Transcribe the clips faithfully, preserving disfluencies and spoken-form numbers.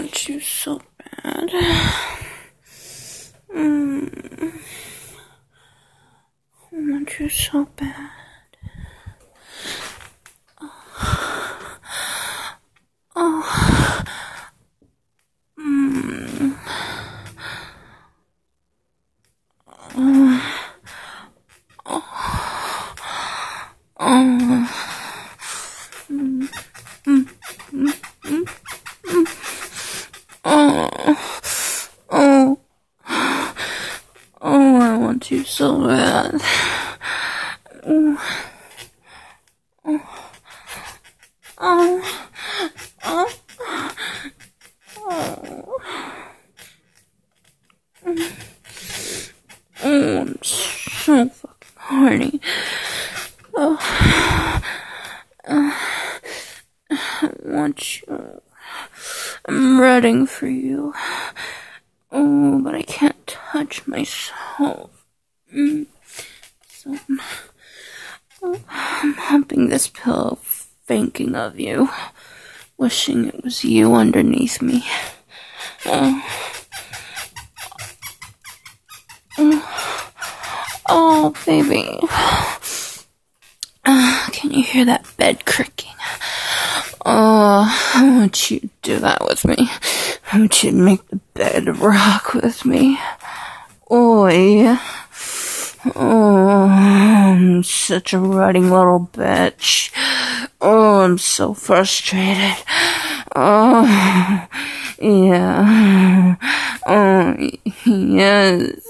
want you so bad. Mm. I want you so bad. Oh. Mm. Oh. Oh. Oh. Mm. Mm. Mm. Mm. Mm. Oh. Oh. Oh, I want you so bad. Oh. Oh. Oh. Oh. Oh, I'm so fucking horny. Oh. Uh, I want you. I'm ready for you. Oh, but I can't touch myself. Mm. So, oh, I'm humping this pillow, thinking of you, wishing it was you underneath me. Oh. Oh, oh baby. Uh, can you hear that bed creaking? Oh, I want you to do that with me. I want you to make the bed rock with me. Oh, yeah. Oh, I'm such a rutting little bitch. Oh, I'm so frustrated. Oh, yeah. Oh, yes.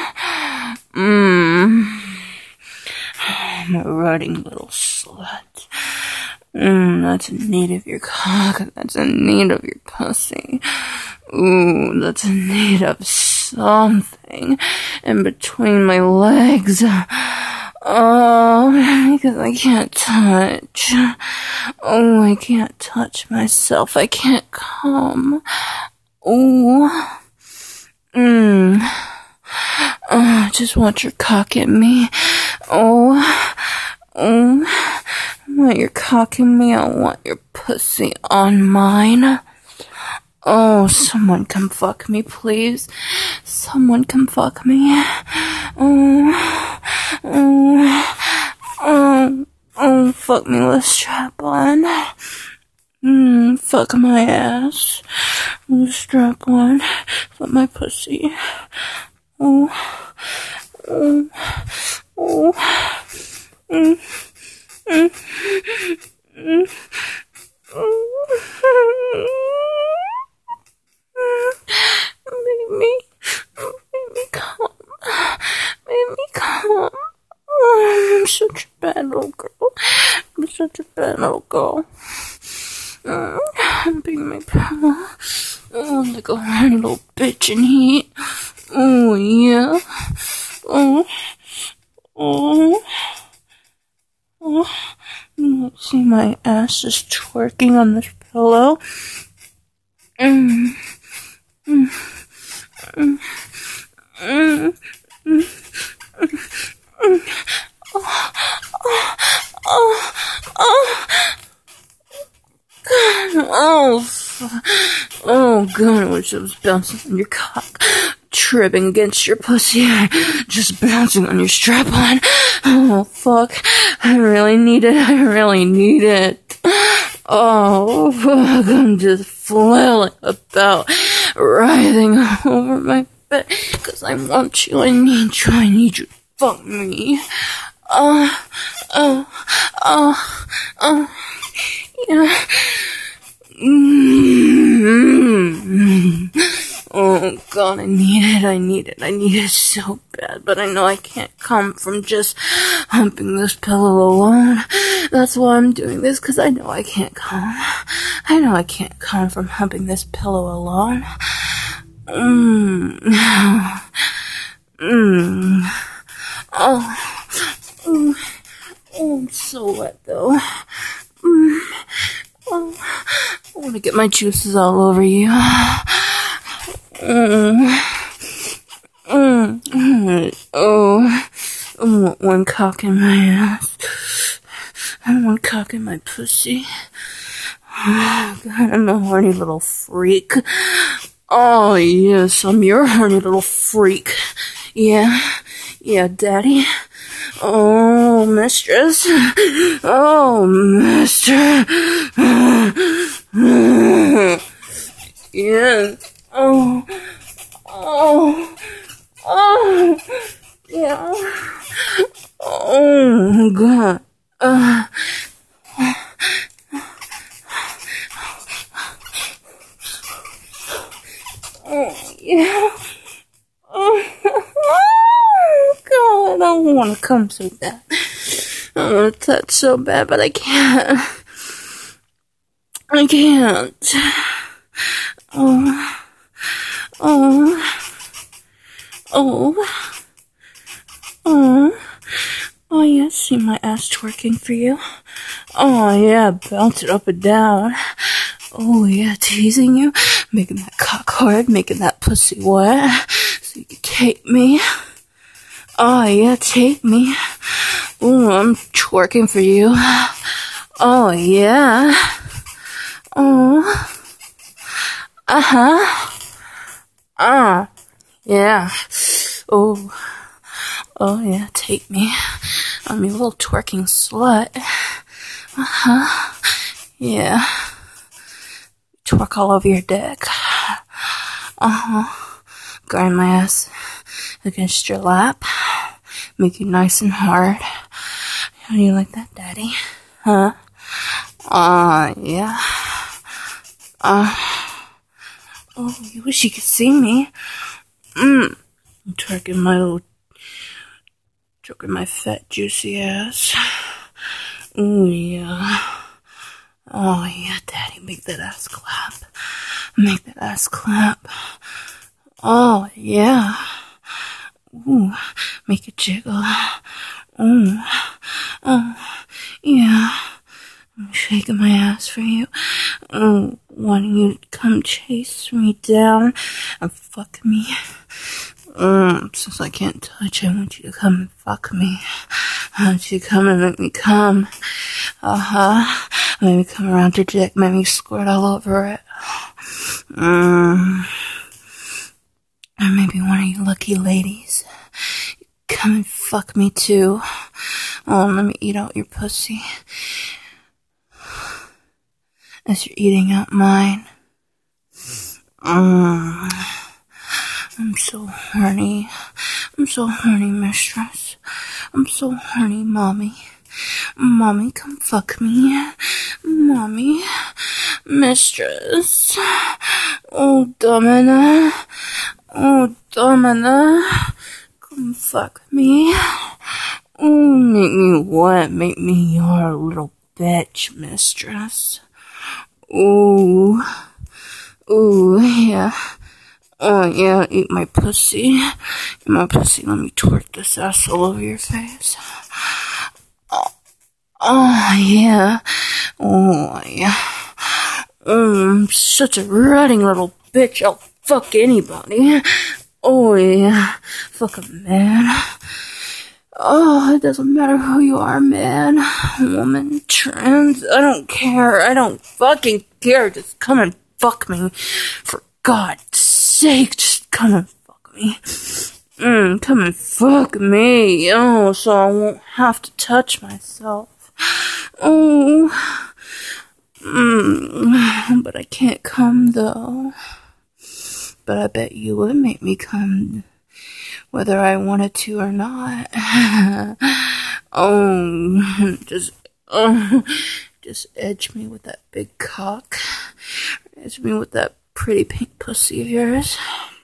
Mmm. I'm a rutting little slut. Mmm, that's in need of your cock. That's in need of your pussy. Ooh, that's in need of something in between my legs. Oh, because I can't touch. Oh, I can't touch myself. I can't come. Oh. Mmm. Oh, just want your cock in me. Oh. Oh. I want your cock in me. I want your pussy on mine. Oh, someone come fuck me, please. Someone come fuck me. Oh. Oh. Oh. Oh, fuck me with strap on. Mmm, fuck my ass. With strap on. Fuck my pussy. Oh. Oh. Oh. Mm. Mm. Mm. Baby, baby, come. Baby, come. I'm such a bad little girl. I'm such a bad little girl. Mm. I'm being my pillow. Oh, like a horny little bitch in heat. Oh, yeah. Oh. Oh. Oh. You see my ass just twerking on this pillow. Mm. Mm. Mm. Mm. Mm. Mm. Oh. Oh. Oh. Oh. God. Oh. Oh, God, I wish I was bouncing on your cock. Tripping against your pussy, just bouncing on your strap-on. Oh, fuck. I really need it. I really need it. Oh, fuck. I'm just flailing about, writhing over my bed. Because I want you. I need you. I need you to fuck me. Oh, oh, oh, oh, yeah. Mm-hmm. Oh, God, I need it, I need it, I need it so bad, but I know I can't come from just humping this pillow alone. That's why I'm doing this, because I know I can't come. I know I can't come from humping this pillow alone. Mmm. Mmm. Oh. Oh. Oh, I'm so wet, though. Mmm. Oh. I want to get my juices all over you. Mm. Mm. Mm. Oh, I want one cock in my ass. I want one cock in my pussy. God, I'm a horny little freak. Oh, yes, I'm your horny little freak. Yeah, yeah, daddy. Oh, mistress. Oh, mister. Yes. Oh, oh, oh, yeah. Oh, God. Uh, oh, yeah. Oh, God, I don't want to come so bad. I want to touch so bad, but I can't. I can't. Oh, oh, oh, oh, oh, yeah, see my ass twerking for you. Oh, yeah, bounce it up and down. Oh, yeah, teasing you, making that cock hard, making that pussy wet, so you can take me. Oh, yeah, take me. Ooh, I'm twerking for you. Oh, yeah. Oh. Uh-huh. Uh. Yeah. Oh. Oh, yeah, take me. I'm your little twerking slut. Uh-huh. Yeah. Twerk all over your dick. Uh-huh. Grind my ass against your lap. Make you nice and hard. How do you like that, daddy? Huh? Uh, yeah. Uh, oh, you wish you could see me. Mmm. I'm twerking my little, twerking my fat, juicy ass. Ooh, yeah. Oh, yeah, daddy, make that ass clap. Make that ass clap. Oh, yeah. Ooh, make it jiggle. Ooh. Oh, yeah. I'm shaking my ass for you. Oh, wanting you to come chase me down and fuck me. Um, since I can't touch, I want you to come and fuck me. I want you to come and make me come. Uh-huh. Make me come around your dick, make me squirt all over it. Um, or maybe one of you lucky ladies. Come and fuck me too. Oh, let me eat out your pussy. As you're eating out mine. Um, I'm so horny. I'm so horny, mistress. I'm so horny, mommy. Mommy, come fuck me. Mommy. Mistress. Oh, Domina. Oh, Domina. Come fuck me. Oh, make me wet. Make me your little bitch, mistress. Ooh. Ooh, yeah. Oh, yeah, eat my pussy. Eat my pussy. Let me twerk this ass all over your face. Oh, oh yeah. Oh, yeah. Oh, I'm such a rotting little bitch. I'll fuck anybody. Oh, yeah. Fuck a man. Oh, it doesn't matter who you are, man, woman, trans, I don't care. I don't fucking care. Just come and fuck me. For God's sake, just come and fuck me. Mm, come and fuck me. Oh, so I won't have to touch myself. Oh. Mm, but I can't come, though. But I bet you would make me come, whether I wanted to or not. Oh, just, oh, just edge me with that big cock. Edge me with that pretty pink pussy of yours.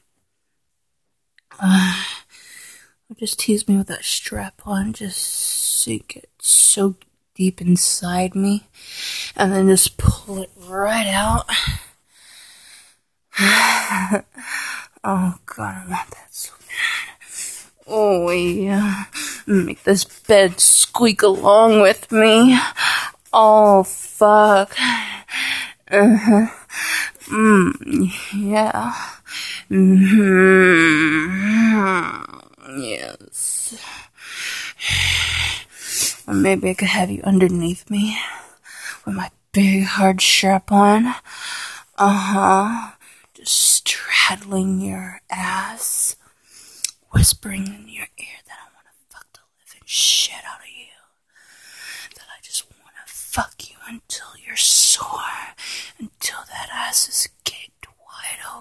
Uh, or just tease me with that strap on, just sink it so deep inside me, and then just pull it right out. Oh God, I want that so bad. Oh yeah, make this bed squeak along with me. Oh fuck. Uh-huh. Mm, yeah. Mm-hmm. Yes. Or maybe I could have you underneath me with my big hard strap on. Uh-huh. Just straddling your ass. Whispering in your ear that I want to fuck the living shit out of you. That I just want to fuck you until you're sore. Until that ass is gaped wide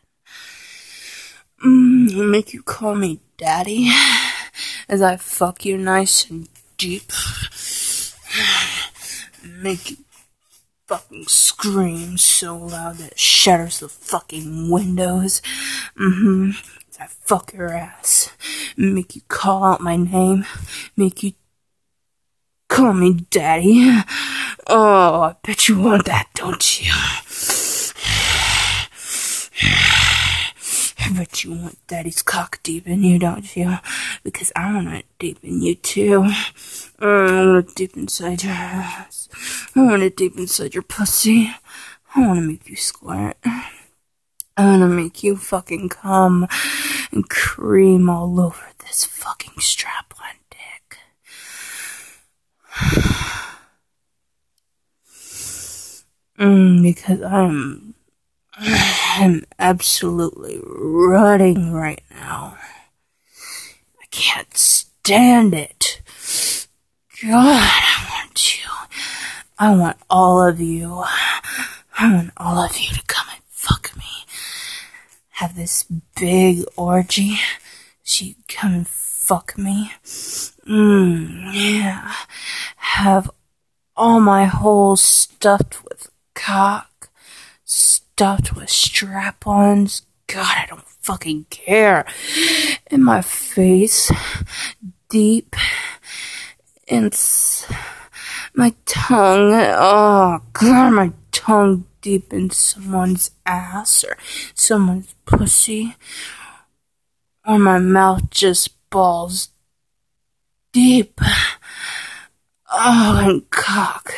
open. Mmm, make you call me daddy. As I fuck you nice and deep. Make you fucking scream so loud that it shatters the fucking windows. Mm-hmm. As I fuck your ass. Make you call out my name. Make you call me daddy. Oh, I bet you want that, don't you? I bet you want daddy's cock deep in you, don't you? Because I want it deep in you, too. I want it deep inside your ass. I want it deep inside your pussy. I want to make you squirt. I want to make you fucking come and cream all over this fucking strap-on dick. mm, because I'm... I'm absolutely rotting right now. I can't stand it. God, I want you. I want all of you. I want all of you to come and fuck me. Have this big orgy so you come and fuck me. Mmm, yeah. Have all my holes stuffed with cock. Stuffed with strap-ons. God, I don't fucking care. In my face, deep, in my tongue. Oh, God, my tongue deep in someone's ass or someone's pussy. Or my mouth just balls deep. Oh, and cock.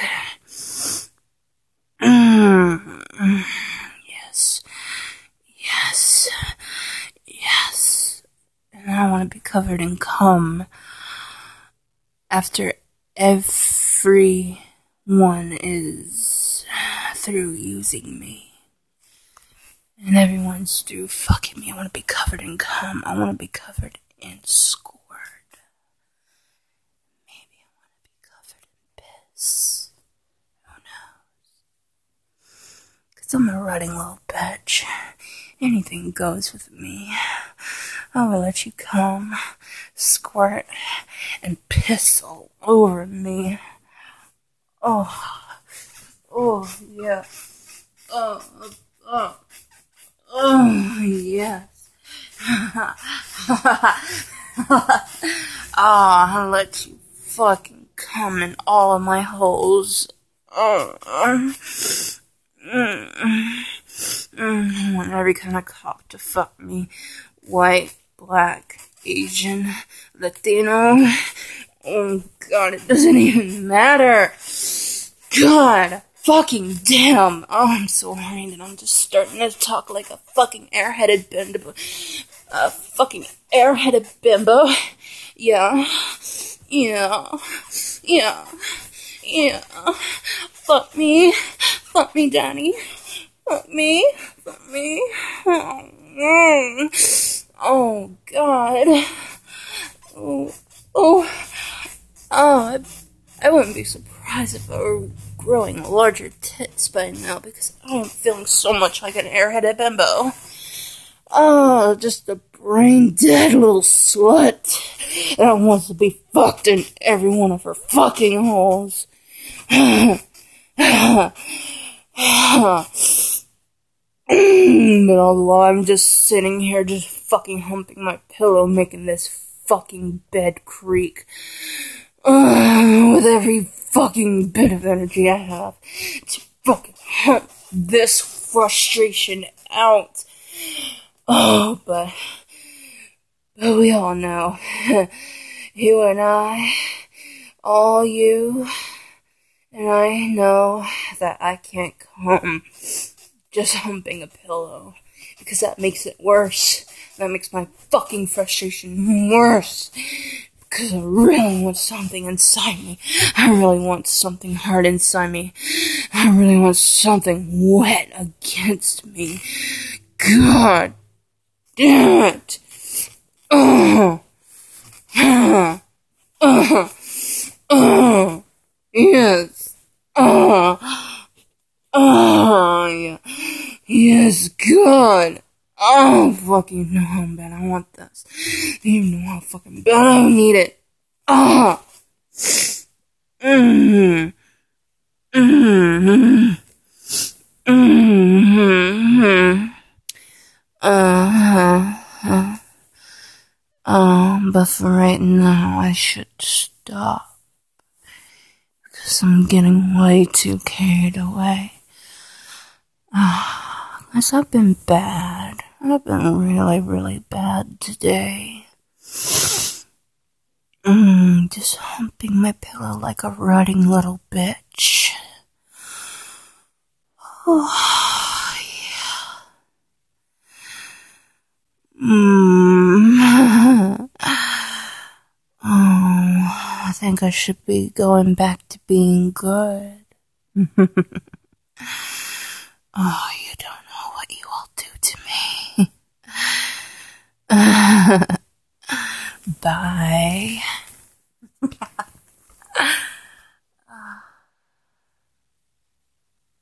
Mm. Yes. Yes. Yes. And I want to be covered in cum after everyone is through using me. And everyone's through fucking me. I want to be covered in cum. I want to be covered in squirt. Maybe I want to be covered in piss. Who knows? Because I'm a rotting little bitch. Anything goes with me. I will let you come, squirt, and piss all over me. Oh. Oh, yeah. Oh, oh. Oh, yes. Oh, I'll let you fucking come in all of my holes. Oh, mm, mm, I want every kind of cock to fuck me. White, black, Asian, Latino. Oh, God, it doesn't even matter. God. Fucking damn. Oh, I'm so horny and I'm just starting to talk like a fucking airheaded bimbo. A fucking airheaded bimbo. Yeah. Yeah. Yeah. Yeah. Fuck me. Fuck me, Daddy. Fuck me. Fuck me. Oh, oh God. Oh. Oh. Oh, I, I wouldn't be surprised if I were growing larger tits by now because I'm feeling so much like an airheaded bimbo. Oh, just a brain dead little slut that wants to be fucked in every one of her fucking holes. But although I'm just sitting here just fucking humping my pillow, making this fucking bed creak. Uh, with every fucking bit of energy I have to fucking hump this frustration out. Oh, but, but we all know, you and I, all you, and I know that I can't come just humping a pillow, because that makes it worse. That makes my fucking frustration worse. Cause I really want something inside me. I really want something hard inside me. I really want something wet against me. God damn it. Uh, uh, uh, uh, yes. Uh, uh, yeah. Yes, God. Oh, fucking know how bad I want this. You know how fucking bad I need it. Ah. Mm. Mm. Mm. Uh. Uh. Um, but for right now, I should stop. Because I'm getting way too carried away. Ah, because I've been bad. I've been really, really bad today. Mm, just humping my pillow like a rotting little bitch. Oh, yeah. Mm. Oh, I think I should be going back to being good. Oh, you don't know what you all do to me. Bye.